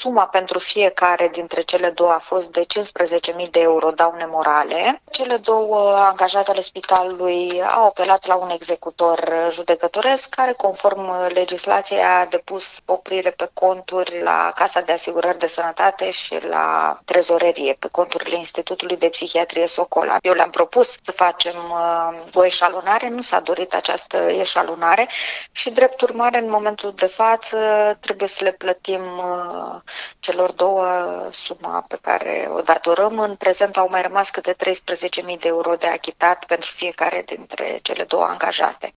Suma pentru fiecare dintre cele două a fost de 15.000 de euro daune morale. Cele două angajate ale spitalului au apelat la un executor judecătoresc care, conform legislației, a depus oprire pe conturi la Casa de Asigurări de Sănătate și la trezorerie, pe conturile Institutului de Psihiatrie Socola. Eu le-am propus să facem o eșalonare, nu s-a dorit această eșalonare și, drept urmare, în momentul de față trebuie să le plătim celor două suma pe care o datorăm. În prezent au mai rămas câte 13.000 de euro de achitat pentru fiecare dintre cele două angajate.